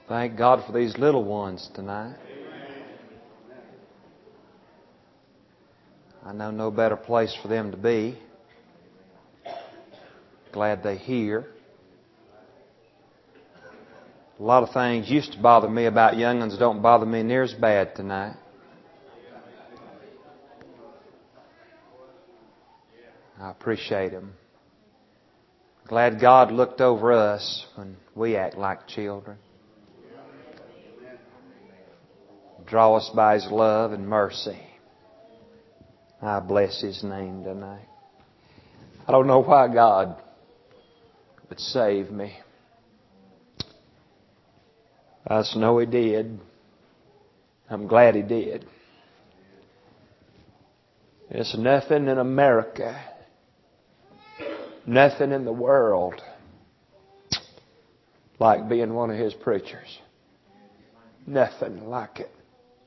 Thank God for these little ones tonight. I know no better place for them to be. Glad they hear. A lot of things used to bother me about young'uns don't bother me near as bad tonight. I appreciate them. Glad God looked over us when we act like children. Draw us by His love and mercy. I bless His name tonight. I don't know why God would save me. I just know He did. I'm glad He did. There's nothing in America, nothing in the world like being one of His preachers. Nothing like it.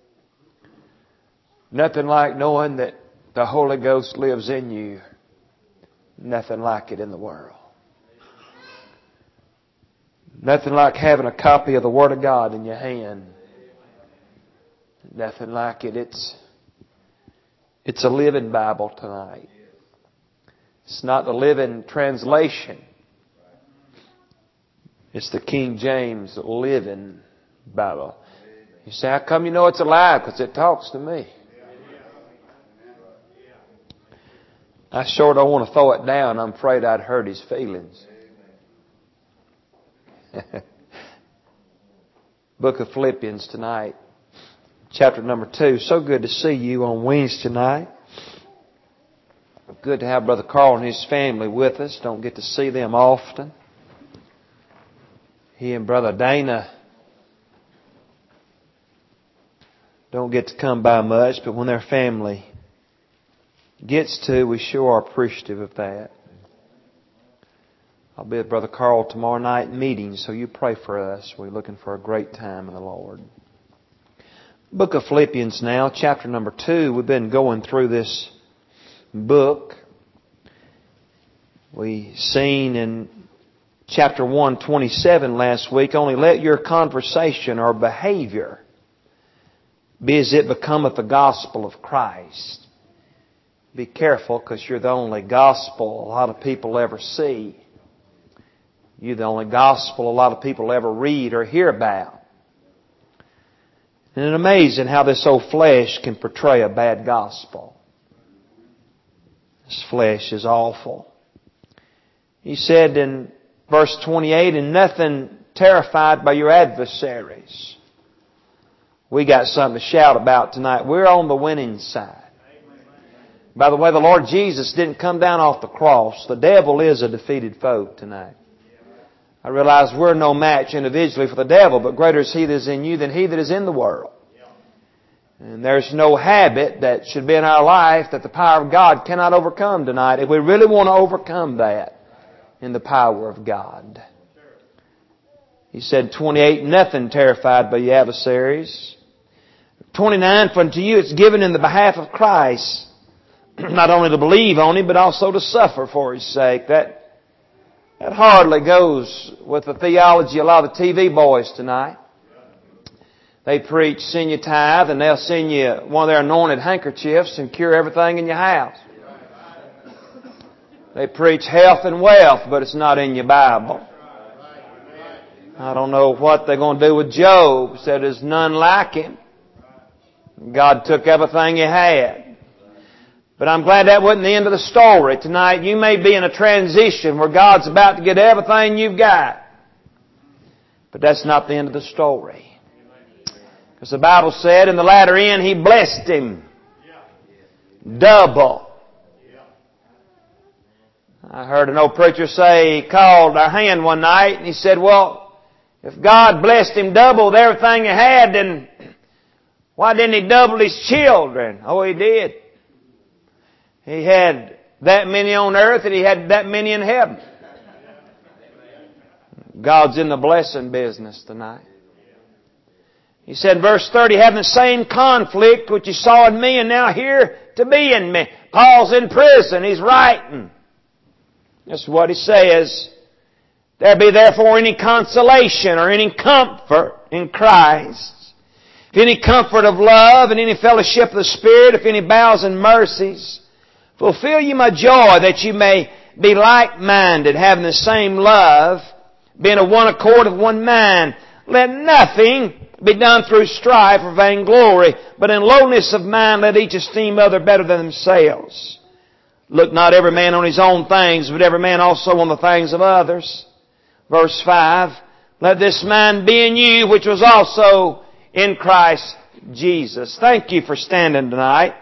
Nothing like knowing that the Holy Ghost lives in you. Nothing like it in the world. Nothing like having a copy of the Word of God in your hand. Nothing like it. It's a living Bible tonight. It's not the living translation. It's the King James Living Bible. You say, how come you know it's alive? Because it talks to me. I sure don't want to throw it down. I'm afraid I'd hurt His feelings. Book of Philippians tonight. Chapter number 2. So good to see you on Wednesday night. Good to have Brother Carl and his family with us. Don't get to see them often. He and Brother Dana don't get to come by much, but when their family gets to, we sure are appreciative of that. I'll be with Brother Carl tomorrow night in meetings, so you pray for us. We're looking for a great time in the Lord. Book of Philippians now, chapter number 2. We've been going through this book. We seen in chapter 1:27 last week, only let your conversation or behavior be as it becometh the gospel of Christ. Be careful, because you're the only gospel a lot of people ever see. You're the only gospel a lot of people ever read or hear about. And it's amazing how this old flesh can portray a bad gospel. This flesh is awful. He said in verse 28, "And nothing terrified by your adversaries." We got something to shout about tonight. We're on the winning side. By the way, the Lord Jesus didn't come down off the cross. The devil is a defeated foe tonight. I realize we're no match individually for the devil, but greater is He that is in you than he that is in the world. And there's no habit that should be in our life that the power of God cannot overcome tonight, if we really want to overcome that in the power of God. He said, 28, "Nothing terrified by your adversaries." 29, "For unto you it's given in the behalf of Christ, not only to believe on Him, but also to suffer for His sake." That hardly goes with the theology of a lot of the TV boys tonight. They preach, send you tithe, and they'll send you one of their anointed handkerchiefs and cure everything in your house. They preach health and wealth, but it's not in your Bible. I don't know what they're going to do with Job. Said there's none like him. God took everything he had. But I'm glad that wasn't the end of the story. Tonight you may be in a transition where God's about to get everything you've got. But that's not the end of the story. Because the Bible said in the latter end He blessed him double. I heard an old preacher say, he called our hand one night and he said, well, if God blessed him double with everything he had, then why didn't He double his children? Oh, He did. He had that many on earth and He had that many in heaven. God's in the blessing business tonight. He said in verse 30, "Having the same conflict which you saw in me and now here to be in me." Paul's in prison. He's writing. That's what he says. "There be therefore any consolation or any comfort in Christ, if any comfort of love and any fellowship of the Spirit, if any bowels and mercies, fulfill ye my joy that you may be like-minded, having the same love, being of one accord of one mind. Let nothing be done through strife or vainglory, but in lowliness of mind let each esteem other better than themselves. Look not every man on his own things, but every man also on the things of others. Verse 5, let this mind be in you, which was also in Christ Jesus. Thank you for standing tonight.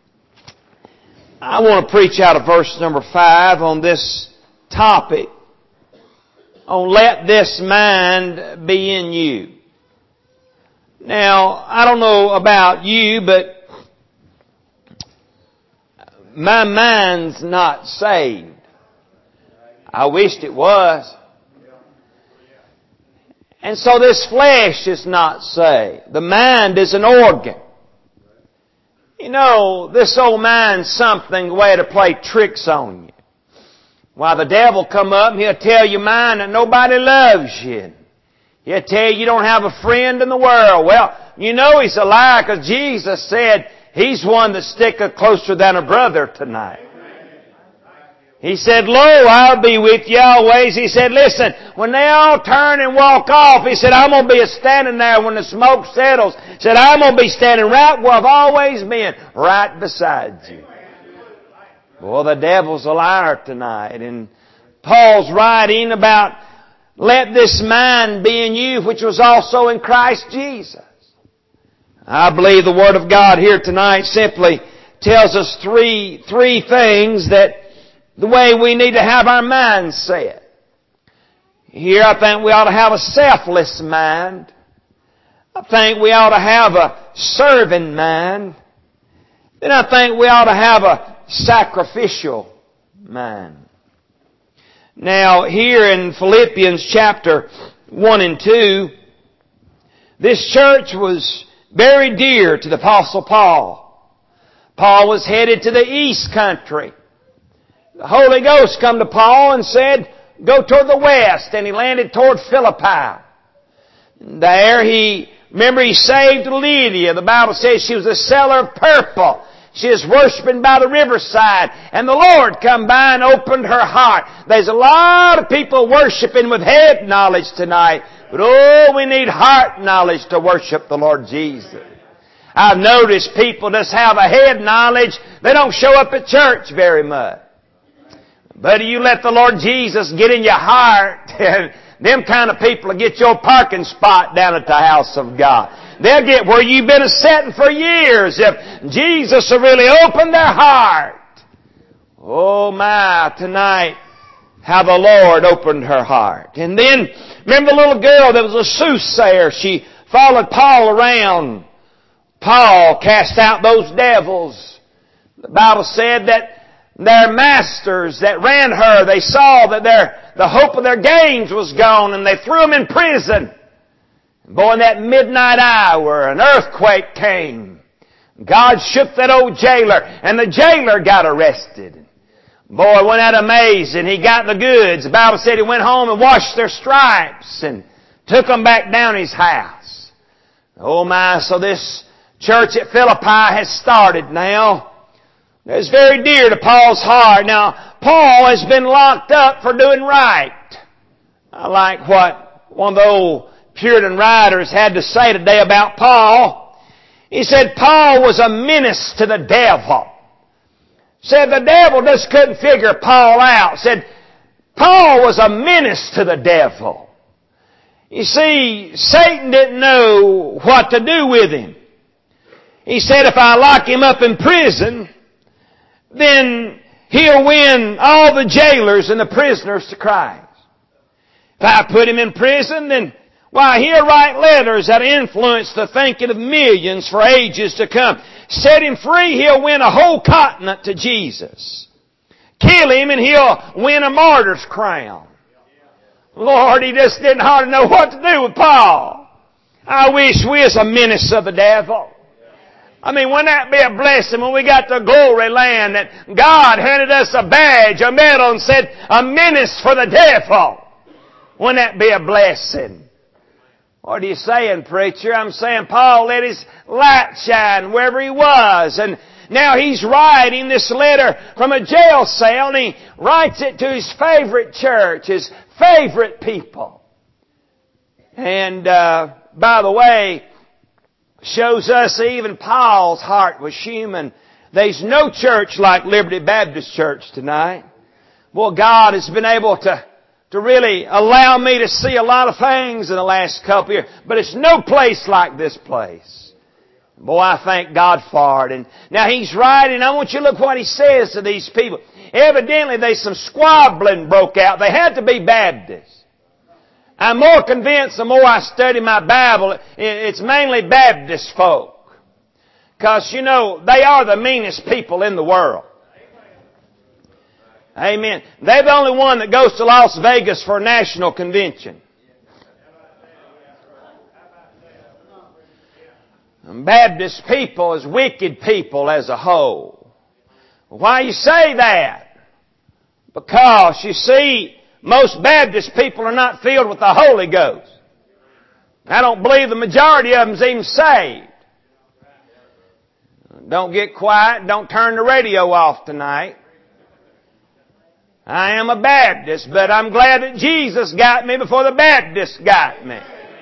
I want to preach out of verse number 5 on this topic, on let this mind be in you. Now, I don't know about you, but my mind's not saved. I wished it was. And so this flesh is not saved. The mind is an organ. You know, this old mind's something, the way to play tricks on you. Why, the devil come up and he'll tell your mind that nobody loves you. He'll tell you you don't have a friend in the world. Well, you know he's a liar, because Jesus said He's one that sticketh closer than a brother tonight. He said, lo, I'll be with you always. He said, listen, when they all turn and walk off, He said, I'm going to be standing there when the smoke settles. He said, I'm going to be standing right where I've always been, right beside you. Boy, the devil's a liar tonight. And Paul's writing about, let this mind be in you, which was also in Christ Jesus. I believe the Word of God here tonight simply tells us three things that the way we need to have our minds set. Here I think we ought to have a selfless mind. I think we ought to have a serving mind. Then I think we ought to have a sacrificial mind. Now here in Philippians chapter 1 and 2, this church was very dear to the Apostle Paul. Paul was headed to the east country. The Holy Ghost come to Paul and said, go toward the west, and he landed toward Philippi. There he saved Lydia. The Bible says she was a seller of purple. She was worshiping by the riverside, and the Lord come by and opened her heart. There's a lot of people worshiping with head knowledge tonight, but oh, we need heart knowledge to worship the Lord Jesus. I've noticed people just have a head knowledge. They don't show up at church very much. But you let the Lord Jesus get in your heart, and them kind of people will get your parking spot down at the house of God. They'll get where you've been a-setting for years if Jesus will really open their heart. Oh my, tonight, how the Lord opened her heart. And then, remember the little girl that was a soothsayer? She followed Paul around. Paul cast out those devils. The Bible said that their masters that ran her, they saw that the hope of their gains was gone, and they threw them in prison. Boy, in that midnight hour, an earthquake came. God shook that old jailer, and the jailer got arrested. Boy, wasn't that amazing? He got the goods. The Bible said he went home and washed their stripes and took them back down his house. Oh my, so this church at Philippi has started now. It's very dear to Paul's heart. Now, Paul has been locked up for doing right. I like what one of the old Puritan writers had to say today about Paul. He said Paul was a menace to the devil. Said the devil just couldn't figure Paul out. Said Paul was a menace to the devil. You see, Satan didn't know what to do with him. He said, if I lock him up in prison, then he'll win all the jailers and the prisoners to Christ. If I put him in prison, then why, he'll write letters that influence the thinking of millions for ages to come. Set him free, he'll win a whole continent to Jesus. Kill him and he'll win a martyr's crown. Lord, he just didn't hardly know what to do with Paul. I wish we was a menace of the devil. I mean, wouldn't that be a blessing when we got to glory land that God handed us a badge, a medal, and said, a menace for the devil? Wouldn't that be a blessing? What are you saying, preacher? I'm saying Paul let his light shine wherever he was. And now he's writing this letter from a jail cell, and he writes it to his favorite church, his favorite people. And by the way, shows us even Paul's heart was human. There's no church like Liberty Baptist Church tonight. Well, God has been able to really allow me to see a lot of things in the last couple of years. But it's no place like this place. Boy, I thank God for it. And now he's writing. I want you to look what he says to these people. Evidently, there's some squabbling broke out. They had to be Baptists. I'm more convinced the more I study my Bible, it's mainly Baptist folk. Because, you know, they are the meanest people in the world. Amen. They're the only one that goes to Las Vegas for a national convention. Baptist people is wicked people as a whole. Why you say that? Because, you see, most Baptist people are not filled with the Holy Ghost. I don't believe the majority of them's even saved. Don't get quiet. Don't turn the radio off tonight. I am a Baptist, but I'm glad that Jesus got me before the Baptists got me.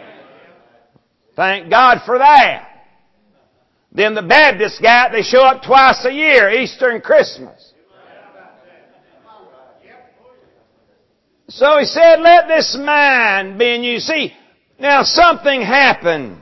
Thank God for that. Then the Baptists they show up twice a year, Easter and Christmas. So he said, let this mind be in you. See, now something happened.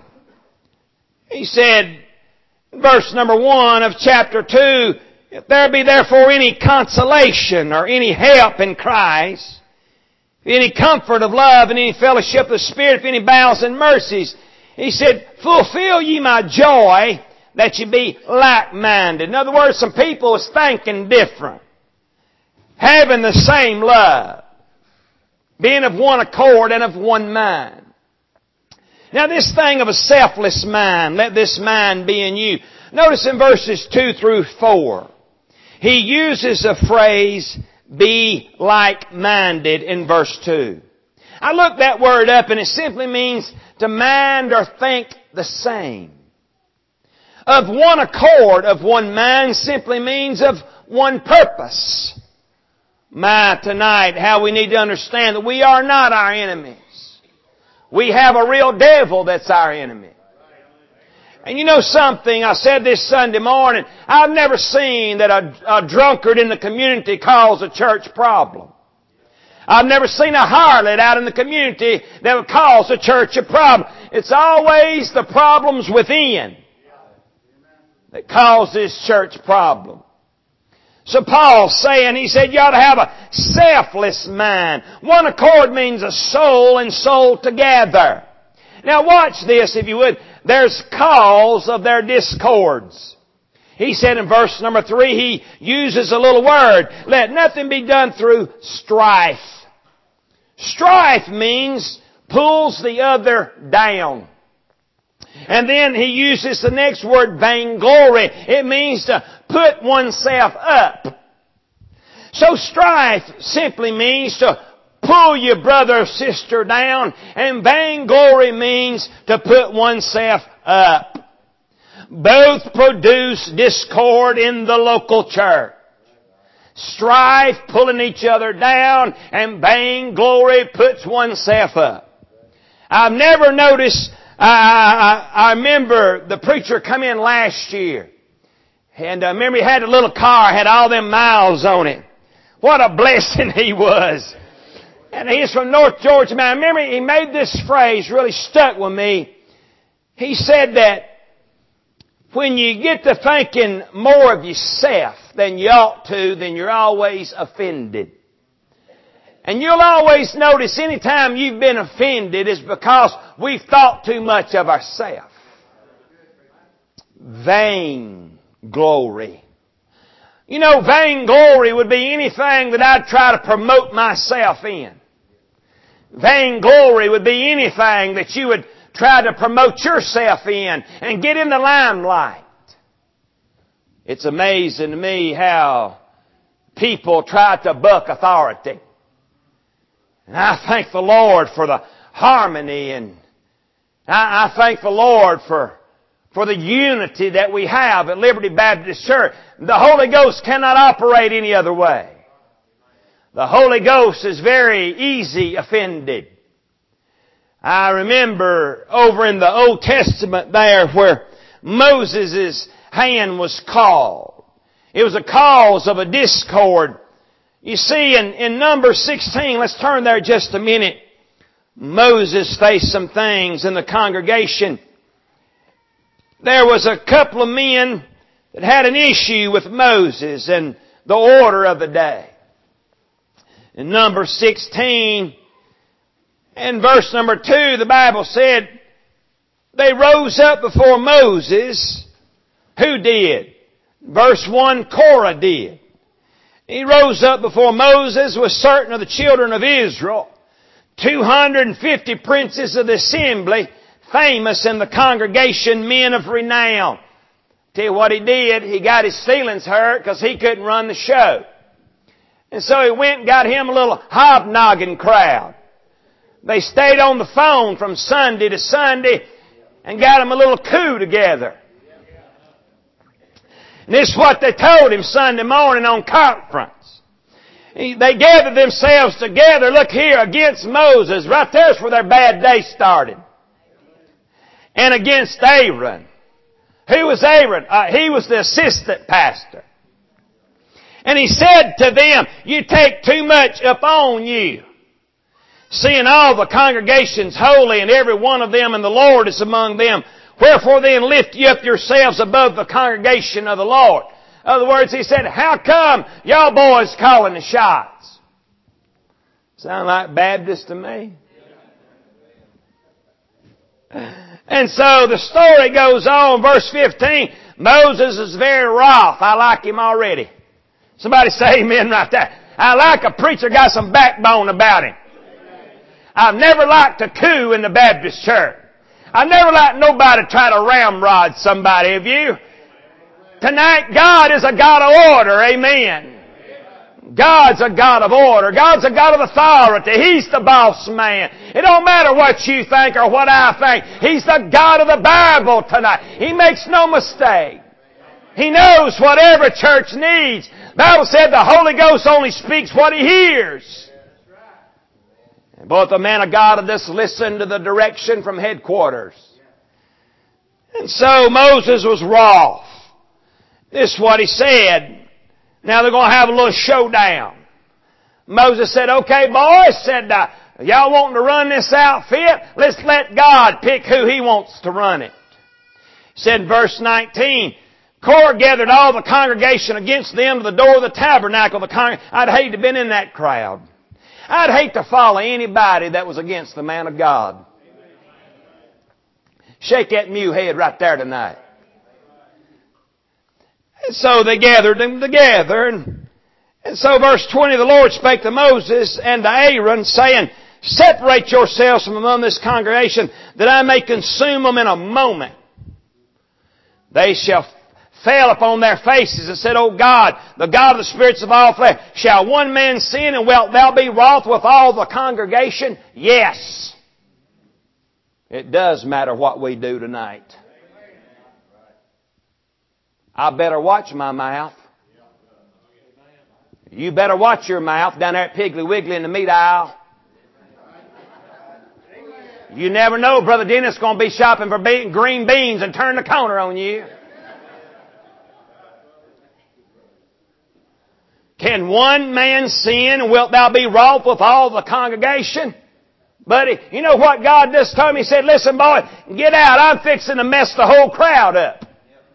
He said, verse number 1 of chapter 2, if there be therefore any consolation or any help in Christ, any comfort of love and any fellowship of the Spirit, if any bowels and mercies, he said, fulfill ye my joy that ye be like-minded. In other words, some people was thinking different, having the same love, being of one accord and of one mind. Now this thing of a selfless mind, let this mind be in you. Notice in verses 2 through 4, he uses a phrase, be like-minded in verse 2. I looked that word up and it simply means to mind or think the same. Of one accord, of one mind simply means of one purpose. Tonight, how we need to understand that we are not our enemies. We have a real devil that's our enemy. And you know something, I said this Sunday morning, I've never seen that a drunkard in the community cause a church problem. I've never seen a harlot out in the community that would cause a church a problem. It's always the problems within that causes church problem. So Paul's saying, he said you ought to have a selfless mind. One accord means a soul and soul together. Now watch this if you would. There's cause of their discords. He said in verse number 3, he uses a little word. Let nothing be done through strife. Strife means pulls the other down. And then he uses the next word, vainglory. It means to put oneself up. So strife simply means to pull your brother or sister down, and vainglory means to put oneself up. Both produce discord in the local church. Strife, pulling each other down, and vainglory puts oneself up. I've never noticed, I remember the preacher come in last year, and I remember he had a little car, had all them miles on it. What a blessing he was. And he's from North Georgia. Man, I remember he made this phrase, really stuck with me. He said that when you get to thinking more of yourself than you ought to, then you're always offended. And you'll always notice anytime you've been offended is because we've thought too much of ourselves. Vainglory. You know, vainglory would be anything that I'd try to promote myself in. Vainglory would be anything that you would try to promote yourself in and get in the limelight. It's amazing to me how people try to buck authority. And I thank the Lord for the harmony and I thank the Lord for the unity that we have at Liberty Baptist Church. The Holy Ghost cannot operate any other way. The Holy Ghost is very easy offended. I remember over in the Old Testament there where Moses' hand was called. It was a cause of a discord. You see, in Numbers 16, let's turn there just a minute. Moses faced some things in the congregation. There was a couple of men that had an issue with Moses and the order of the day. In Numbers 16, and verse number 2, the Bible said, they rose up before Moses. Who did? Verse 1, Korah did. He rose up before Moses with certain of the children of Israel, 250 princes of the assembly, famous in the congregation, men of renown. Tell you what he did, he got his feelings hurt because he couldn't run the show. And so he went and got him a little hobnogging crowd. They stayed on the phone from Sunday to Sunday and got him a little coup together. And this is what they told him Sunday morning on conference. They gathered themselves together, look here, against Moses. Right there's where their bad day started. And against Aaron. Who was Aaron? He was the assistant pastor. And he said to them, you take too much upon you. Seeing all the congregations holy and every one of them and the Lord is among them. Wherefore then lift ye up yourselves above the congregation of the Lord. In other words, he said, how come y'all boys calling the shots? Sound like Baptist to me? And so the story goes on, verse 15. Moses is very wroth. I like him already. Somebody say amen right there. I like a preacher got some backbone about him. I've never liked a coup in the Baptist church. I've never liked nobody try to ramrod somebody. Have you? Tonight, God is a God of order. Amen. God's a God of order. God's a God of authority. He's the boss man. It don't matter what you think or what I think. He's the God of the Bible tonight. He makes no mistake. He knows what every church needs. The Bible said the Holy Ghost only speaks what He hears. And both the man of God will just listen to the direction from headquarters. And so Moses was wroth. This is what he said. Now they're going to have a little showdown. Moses said, okay boys, y'all wanting to run this outfit? Let's let God pick who He wants to run it. He said in verse 19, Korah gathered all the congregation against them to the door of the tabernacle. I'd hate to have been in that crowd. I'd hate to follow anybody that was against the man of God. Shake that mule head right there tonight. And so they gathered them together. And so verse 20, the Lord spake to Moses and to Aaron, saying, separate yourselves from among this congregation, that I may consume them in a moment. They shall fell upon their faces and said, O God, the God of the spirits of all flesh, shall one man sin and wilt thou be wroth with all the congregation? Yes. It does matter what we do tonight. I better watch my mouth. You better watch your mouth down there at Piggly Wiggly in the meat aisle. You never know, Brother Dennis is going to be shopping for green beans and turn the corner on you. Can one man sin and wilt thou be wroth with all the congregation? Buddy, you know what God just told me? He said, listen boy, get out. I'm fixing to mess the whole crowd up.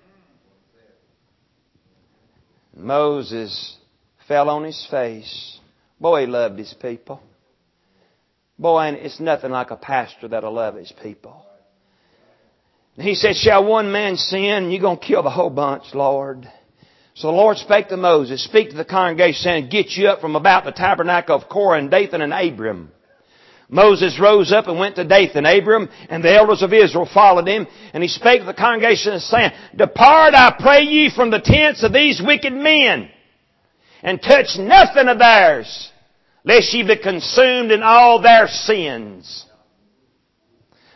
Moses fell on his face. Boy, he loved his people. Boy, and it's nothing like a pastor that'll love his people. And he said, shall one man sin? You're going to kill the whole bunch, Lord. So the Lord spake to Moses, speak to the congregation, saying, get you up from about the tabernacle of Korah and Dathan and Abiram. Moses rose up and went to Dathan. Abiram and the elders of Israel followed him. And he spake to the congregation, saying, depart, I pray ye, from the tents of these wicked men, and touch nothing of theirs, lest ye be consumed in all their sins.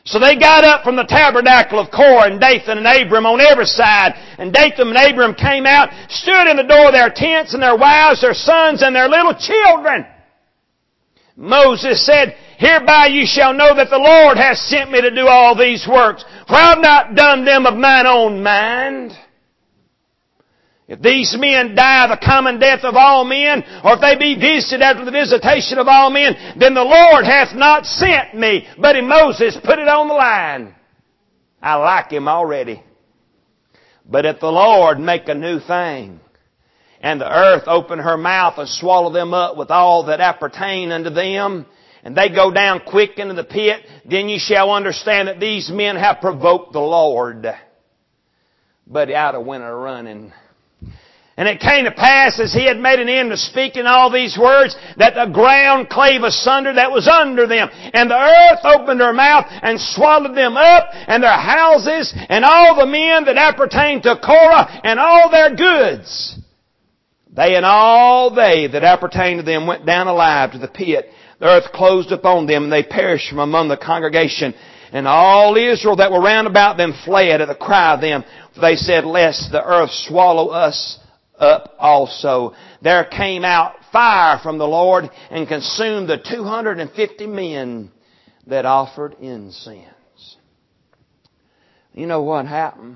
So they got up from the tabernacle of Korah and Dathan and Abiram on every side. And Dathan and Abiram came out, stood in the door of their tents, and their wives, their sons, and their little children. Moses said, Hereby you shall know that the Lord hath sent me to do all these works, for I have not done them of mine own mind. If these men die the common death of all men, or if they be visited after the visitation of all men, then the Lord hath not sent me. But in Moses put it on the line. I like him already. But if the Lord make a new thing, and the earth open her mouth and swallow them up with all that appertain unto them, and they go down quick into the pit, then ye shall understand that these men have provoked the Lord. But out of went a running. And it came to pass, as he had made an end of speaking all these words, that the ground clave asunder that was under them. And the earth opened her mouth and swallowed them up, and their houses, and all the men that appertained to Korah, and all their goods. They and all they that appertained to them went down alive to the pit. The earth closed upon them, and they perished from among the congregation. And all Israel that were round about them fled at the cry of them. For they said, Lest the earth swallow us up also. There came out fire from the Lord and consumed the 250 men that offered incense. You know what happened?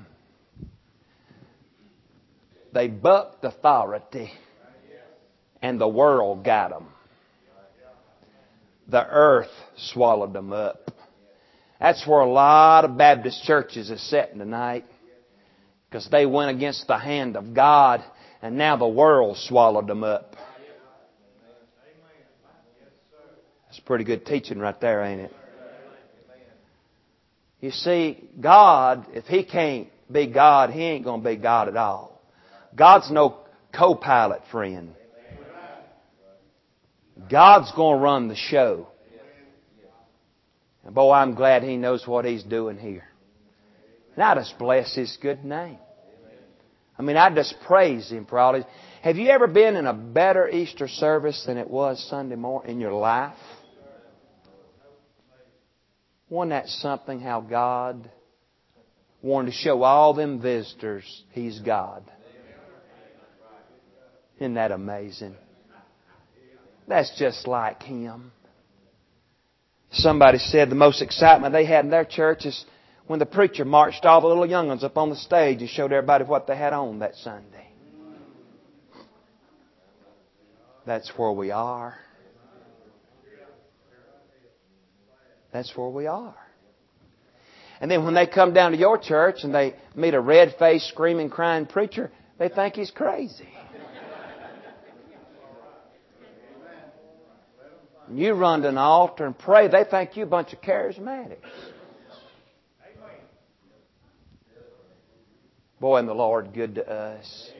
They bucked authority and the world got them. The earth swallowed them up. That's where a lot of Baptist churches are sitting tonight, because they went against the hand of God, and now the world swallowed them up. That's pretty good teaching right there, ain't it? You see, God, if He can't be God, He ain't going to be God at all. God's no co-pilot friend. God's going to run the show. And boy, I'm glad He knows what He's doing here. And I just bless His good name. I mean, I just praise Him for all His... Have you ever been in a better Easter service than it was Sunday morning in your life? Wasn't that something, how God wanted to show all them visitors He's God? Isn't that amazing? That's just like Him. Somebody said the most excitement they had in their church is when the preacher marched all the little young ones up on the stage and showed everybody what they had on that Sunday. That's where we are. That's where we are. And then when they come down to your church and they meet a red-faced, screaming, crying preacher, they think he's crazy. And you run to an altar and pray, they think you a bunch of charismatics. Boy, and the Lord good to us.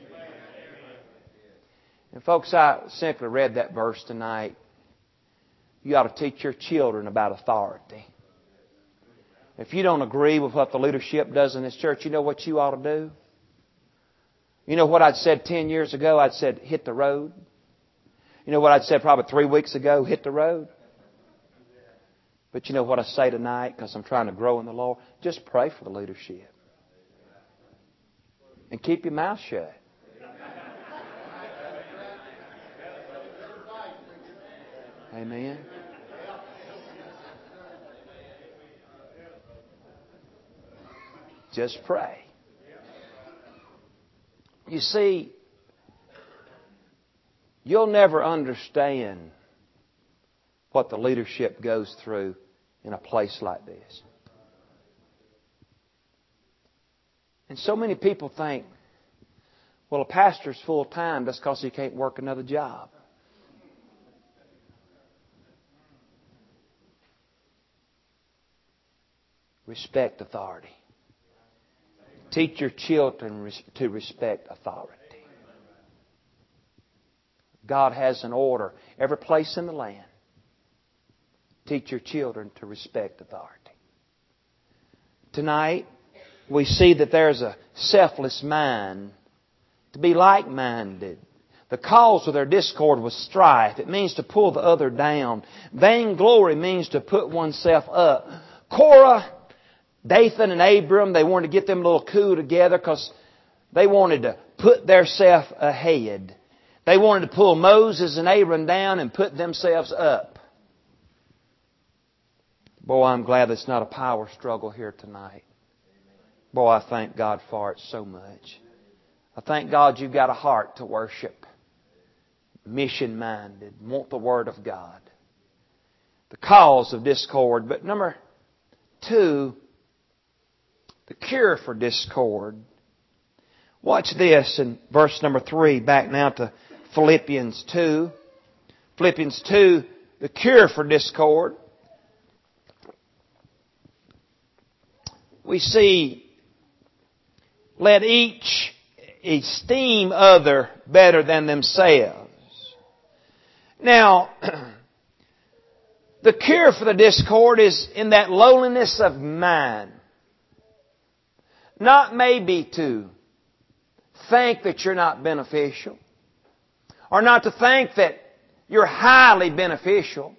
And folks, I simply read that verse tonight. You ought to teach your children about authority. If you don't agree with what the leadership does in this church, you know what you ought to do? You know what I'd said 10 years ago? I'd said, hit the road. You know what I'd said probably 3 weeks ago? Hit the road. But you know what I say tonight, because I'm trying to grow in the Lord? Just pray for the leadership. And keep your mouth shut. Amen. Just pray. You see, you'll never understand what the leadership goes through in a place like this. And so many people think, well, a pastor's full time just because he can't work another job. Respect authority. Teach your children to respect authority. God has an order every place in the land. Teach your children to respect authority. Tonight, we see that there's a selfless mind, to be like-minded. The cause of their discord was strife. It means to pull the other down. Vainglory means to put oneself up. Korah Dathan and Abiram, they wanted to get them a little coup together because they wanted to put theirself ahead. They wanted to pull Moses and Aaron down and put themselves up. Boy, I'm glad it's not a power struggle here tonight. Boy, I thank God for it so much. I thank God you've got a heart to worship. Mission-minded. Want the Word of God. The cause of discord. But number 2, the cure for discord. Watch this in verse number 3. Back now to Philippians 2. Philippians 2, the cure for discord. We see, let each esteem other better than themselves. Now, the cure for the discord is in that lowliness of mind. Not maybe to think that you're not beneficial, or not to think that you're highly beneficial,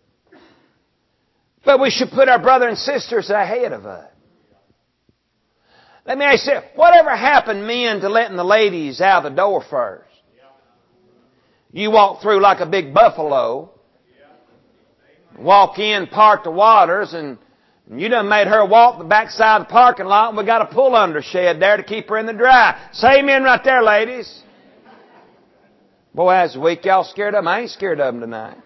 but we should put our brothers and sisters ahead of us. Let me ask you, whatever happened, men, to letting the ladies out of the door first? You walk through like a big buffalo, walk in, park the waters, and you done made her walk the backside of the parking lot, and we got a pull under shed there to keep her in the dry. Say amen right there, ladies. Boy, that's weak. Y'all scared of them? I ain't scared of them tonight.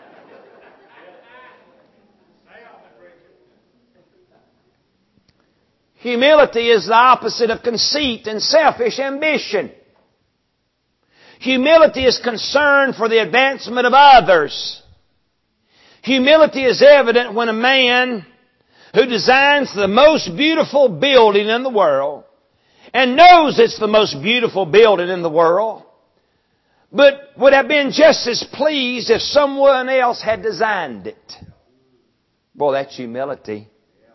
Humility is the opposite of conceit and selfish ambition. Humility is concern for the advancement of others. Humility is evident when a man who designs the most beautiful building in the world and knows it's the most beautiful building in the world, but would have been just as pleased if someone else had designed it. Boy, that's humility.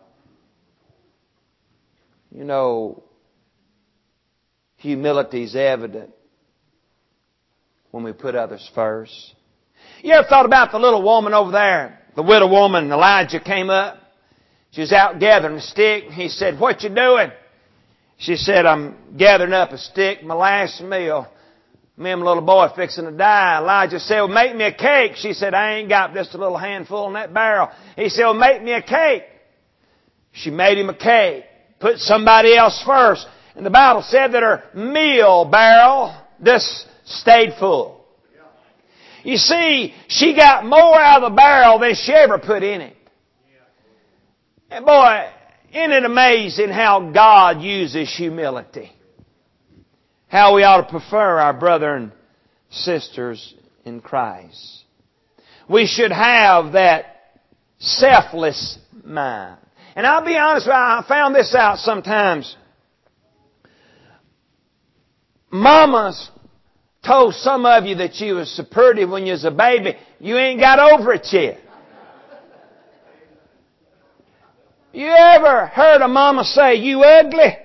You know, humility is evident when we put others first. You ever thought about the little woman over there? The widow woman, Elijah came up. She was out gathering a stick. He said, "What you doing?" She said, "I'm gathering up a stick, my last meal. Me and my little boy fixing to die." Elijah said, "Well, make me a cake." She said, "I ain't got just a little handful in that barrel." He said, "Well, make me a cake." She made him a cake. Put somebody else first. And the Bible said that her meal barrel just stayed full. You see, she got more out of the barrel than she ever put in it. And boy, isn't it amazing how God uses humility? How we ought to prefer our brother and sisters in Christ. We should have that selfless mind. And I'll be honest with you, I found this out sometimes. Mamas told some of you that you was so pretty when you was a baby. You ain't got over it yet. You ever heard a mama say, "You ugly"?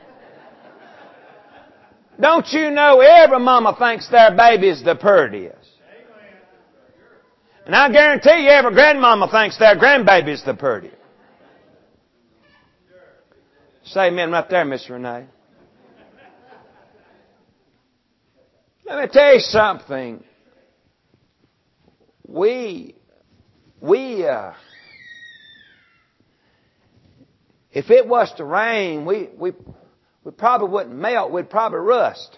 Don't you know every mama thinks their baby is the prettiest? And I guarantee you every grandmama thinks their grandbaby is the prettiest. Say amen right there, Miss Renee. Let me tell you something. If it was to rain, we probably wouldn't melt. We'd probably rust.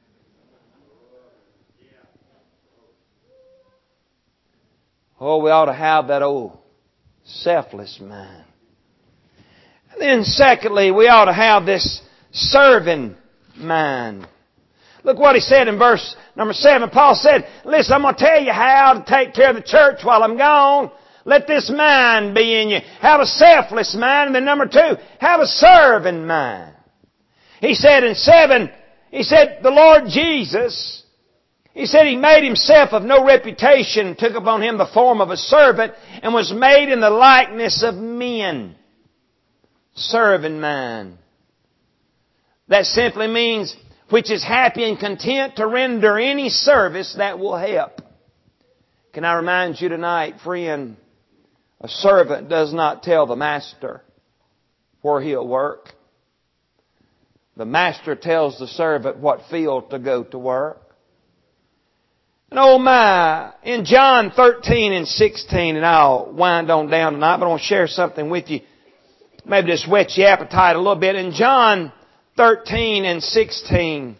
Oh, we ought to have that old selfless mind. And then secondly, we ought to have this serving mind. Look what he said in verse number 7. Paul said, "Listen, I'm going to tell you how to take care of the church while I'm gone. Let this mind be in you. Have a selfless mind." And then number 2, have a serving mind. He said in 7, he said, the Lord Jesus, he said He made Himself of no reputation, took upon Him the form of a servant, and was made in the likeness of men. Serving mind. That simply means which is happy and content to render any service that will help. Can I remind you tonight, friend, a servant does not tell the master where he'll work. The master tells the servant what field to go to work. And oh my, in John 13 and 16, and I'll wind on down tonight, but I want to share something with you. Maybe just whet your appetite a little bit. In John 13 and 16,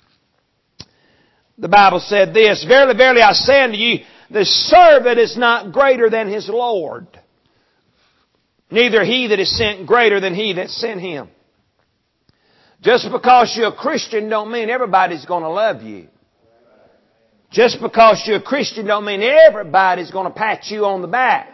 the Bible said this, Verily, verily, I say unto you, the servant is not greater than his Lord, neither he that is sent greater than he that sent him. Just because you're a Christian don't mean everybody's going to love you. Just because you're a Christian don't mean everybody's going to pat you on the back.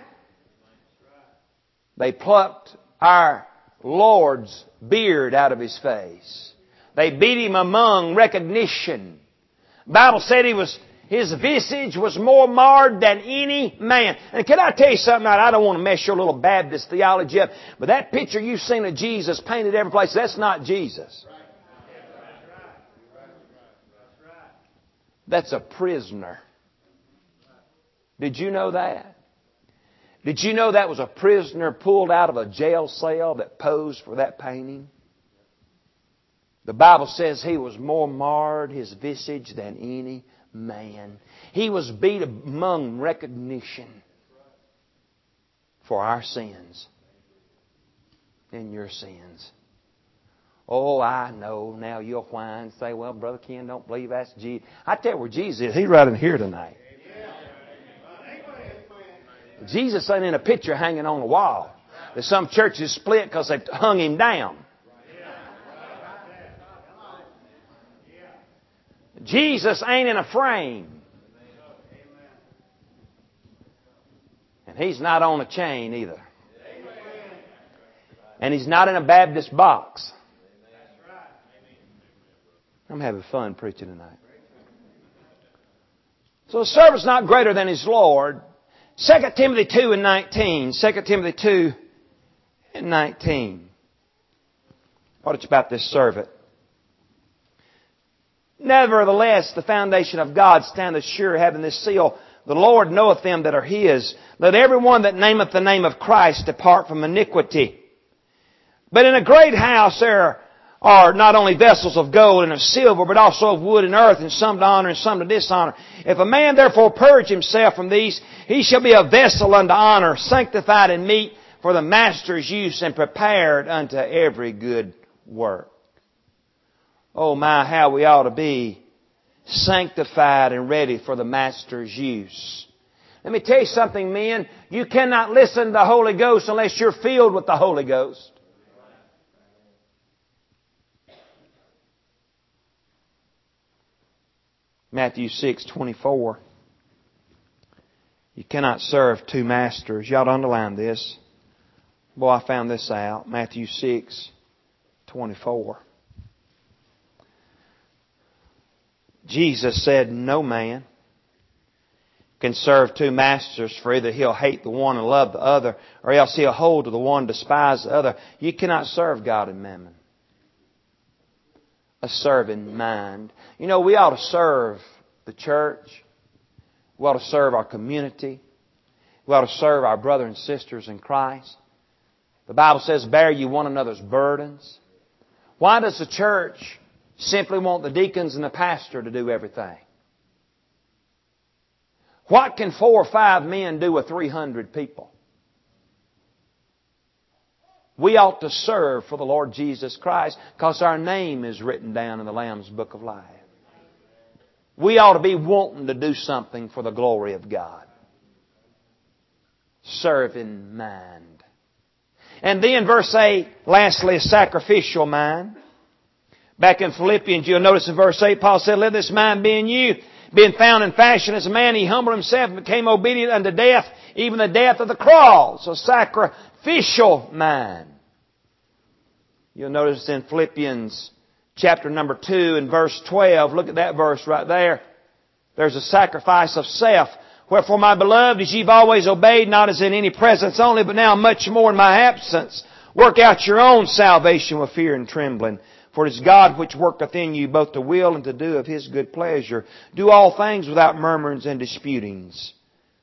They plucked our Lord's beard out of His face. They beat Him among recognition. The Bible said His visage was more marred than any man. And can I tell you something? I don't want to mess your little Baptist theology up, but that picture you've seen of Jesus painted every place, that's not Jesus. That's a prisoner. Did you know that? Did you know that was a prisoner pulled out of a jail cell that posed for that painting? The Bible says he was more marred, his visage, than any man. He was beat among recognition for our sins and your sins. Oh, I know. Now you'll whine and say, well, Brother Ken, don't believe that's Jesus. I tell you where Jesus is. He's right in here tonight. Jesus ain't in a picture hanging on the wall. There's some churches split because they've hung Him down. Jesus ain't in a frame. And He's not on a chain either. And He's not in a Baptist box. I'm having fun preaching tonight. So the servant's not greater than his Lord. 2 Timothy 2 and 19. 2 Timothy 2 and 19. What it's about this servant. Nevertheless, the foundation of God standeth sure, having this seal. The Lord knoweth them that are His. Let every one that nameth the name of Christ depart from iniquity. But in a great house there are not only vessels of gold and of silver, but also of wood and earth, and some to honor and some to dishonor. If a man therefore purge himself from these, he shall be a vessel unto honor, sanctified and meet for the master's use, and prepared unto every good work. Oh my, how we ought to be sanctified and ready for the master's use. Let me tell you something, men. You cannot listen to the Holy Ghost unless you're filled with the Holy Ghost. Matthew 6:24. You cannot serve two masters. You ought to underline this. Boy, I found this out. Matthew 6:24. Jesus said, no man can serve two masters, for either he'll hate the one and love the other, or else he'll hold to the one and despise the other. You cannot serve God and mammon. A serving mind. You know, we ought to serve the church. We ought to serve our community. We ought to serve our brothers and sisters in Christ. The Bible says, bear you one another's burdens. Why does the church simply want the deacons and the pastor to do everything? What can 4 or 5 men do with 300 people? We ought to serve for the Lord Jesus Christ because our name is written down in the Lamb's Book of Life. We ought to be wanting to do something for the glory of God. Serve in mind. And then verse 8, lastly, a sacrificial mind. Back in Philippians, you'll notice in verse 8, Paul said, let this mind be in you, being found in fashion as a man, He humbled Himself and became obedient unto death, even the death of the cross. A sacrificial mind. You'll notice in Philippians chapter number 2 and verse 12, look at that verse right there. There's a sacrifice of self. Wherefore, my beloved, as you've always obeyed, not as in any presence only, but now much more in my absence, work out your own salvation with fear and trembling. For it is God which worketh in you both to will and to do of His good pleasure. Do all things without murmurings and disputings,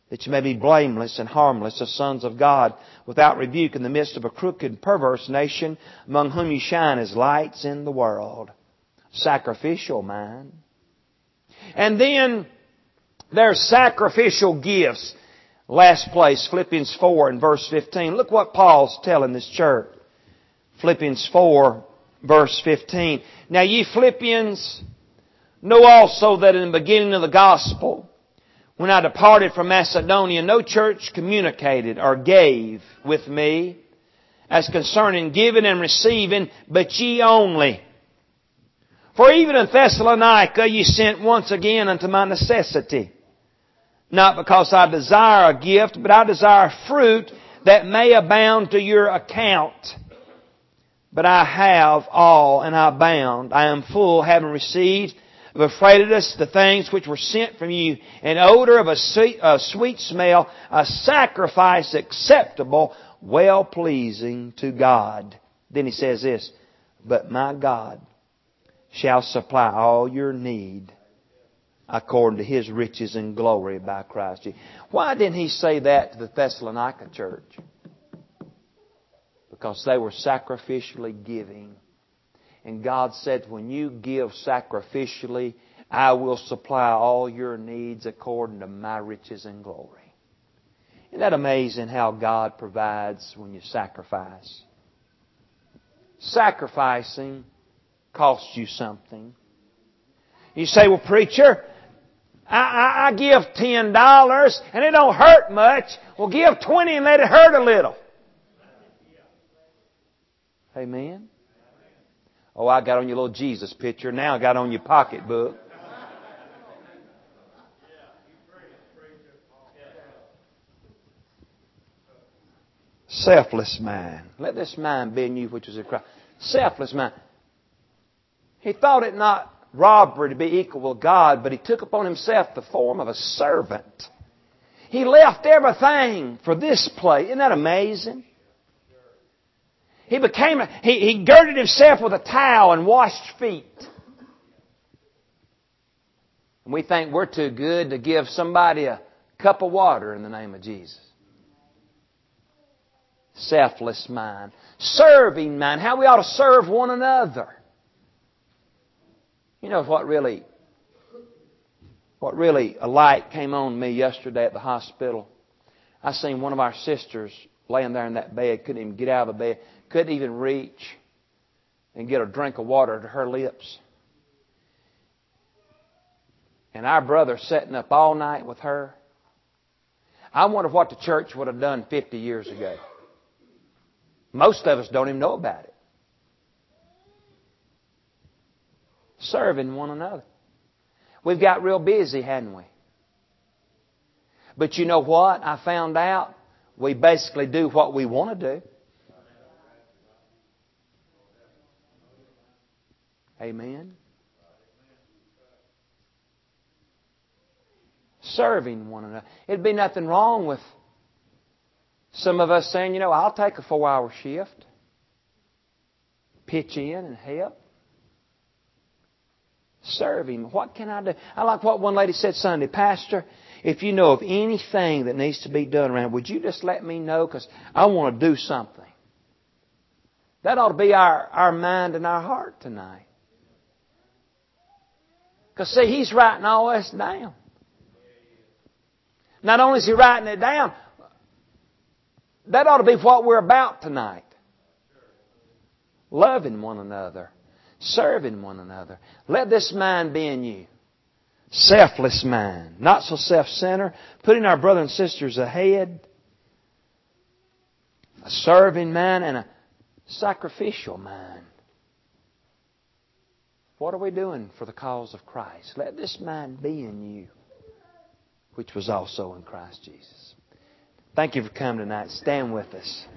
that you may be blameless and harmless, as sons of God, without rebuke, in the midst of a crooked and perverse nation, among whom you shine as lights in the world. Sacrificial mind. And then there's sacrificial gifts. Last place, Philippians 4 and verse 15. Look what Paul's telling this church. Philippians 4, verse 15. Now ye Philippians, know also that in the beginning of the gospel, when I departed from Macedonia, no church communicated or gave with me as concerning giving and receiving, but ye only. For even in Thessalonica ye sent once again unto my necessity. Not because I desire a gift, but I desire fruit that may abound to your account. But I have all, and I abound. I am full, having received of Epaphroditus the things which were sent from you, an odor of a sweet smell, a sacrifice acceptable, well-pleasing to God. Then he says this, but my God shall supply all your need according to His riches and glory by Christ Jesus. Why didn't he say that to the Thessalonica church? Because they were sacrificially giving. And God said, when you give sacrificially, I will supply all your needs according to my riches and glory. Isn't that amazing how God provides when you sacrifice? Sacrificing costs you something. You say, well, preacher, I give $10 and it don't hurt much. Well, give 20 and let it hurt a little. Amen. Oh, I got on your little Jesus picture. Now I got on your pocketbook. Selfless mind. Let this mind be in you which was in Christ. Selfless mind. He thought it not robbery to be equal with God, but He took upon Himself the form of a servant. He left everything for this place. Isn't that amazing? He girded Himself with a towel and washed feet. And we think we're too good to give somebody a cup of water in the name of Jesus. Selfless mind. Serving mind. How we ought to serve one another. You know what really a light came on me yesterday at the hospital? I seen one of our sisters laying there in that bed, couldn't even get out of the bed, couldn't even reach and get a drink of water to her lips. And our brother sitting up all night with her. I wonder what the church would have done 50 years ago. Most of us don't even know about it. Serving one another. We've got real busy, hadn't we? But you know what? I found out we basically do what we want to do. Amen. Serving one another. It'd be nothing wrong with some of us saying, I'll take a 4-hour shift. Pitch in and help. Serving. What can I do? I like what one lady said Sunday. Pastor, if you know of anything that needs to be done around, would you just let me know? Because I want to do something. That ought to be our mind and our heart tonight. Because see, He's writing all this down. Not only is He writing it down, that ought to be what we're about tonight. Loving one another. Serving one another. Let this mind be in you. Selfless mind. Not so self-centered. Putting our brothers and sisters ahead. A serving mind and a sacrificial mind. What are we doing for the cause of Christ? Let this mind be in you, which was also in Christ Jesus. Thank you for coming tonight. Stand with us.